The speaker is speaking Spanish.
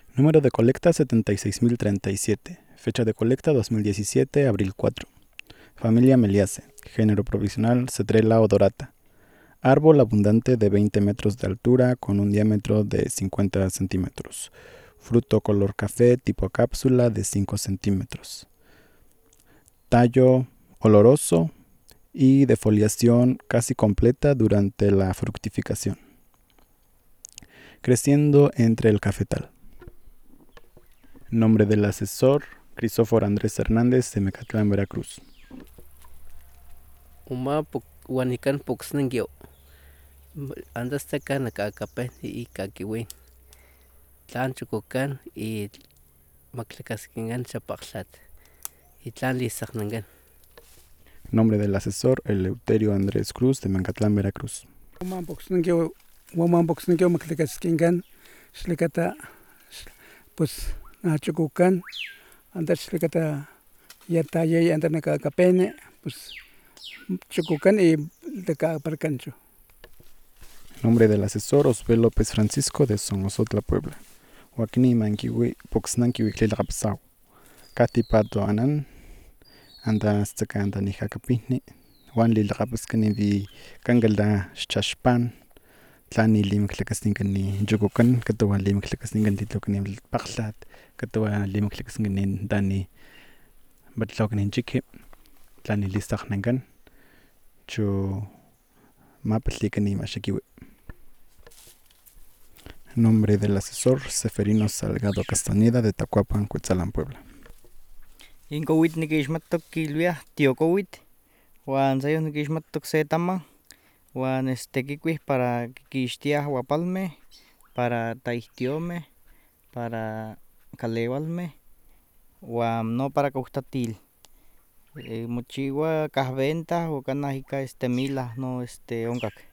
Número de colecta 76.037. Fecha de colecta 2017, abril 4. Familia Meliace. Género provisional Cedrela odorata. Árbol abundante de 20 metros de altura con un diámetro de 50 centímetros. Fruto color café tipo cápsula de 5 centímetros. Tallo oloroso y defoliación casi completa durante la fructificación. Creciendo entre el cafetal. Nombre del asesor, Crisóforo Andrés Hernández, de Mecatlán, Veracruz. Uma wanikan puxningyo. Andas taka nakakapen y kakiwin. Tlan chukukan y maklakaskingan chapaklat. Y tlan lisaknangan. Nombre del asesor, Eleuterio Andrés Cruz, de Mecatlán, Veracruz. Waman puxningyo maklakaskingan. Xlikata pues nachukukan. Andas xlikata yatayay andas nakakapene. Pues chukukan y takaparkancho. Nombre del asesor, Osbel López Francisco, de Somozotla, Puebla. Huacni mankiwi puxnankiwi tlilapsau. Kati pato anan. Anda staka anda ni hakapihni. Juan lilaqapaskani vi kangalda xchashpan. Tlani limaklakastinkan ni yukukan. Katawa limaklakastinkan titlokani paklat. Katawa limaklakastinkan dani batlokani chikhi. Tlani listaknankan. Chu mapatlikani mashakiwi. Nombre del asesor, Seferino Salgado Castañeda, de Tacuapan, Cuetzalan, Puebla. Inkowit nikixmatok kilwiaj tiokowit, uan sayoh nikixmatok se taman, uan kikuih para kikixtiaj uapalmeh, para taihtiomeh, para kalewalmeh, uan no para kohtatil. Mochiwa kah venta o kanah ika milah no onkak.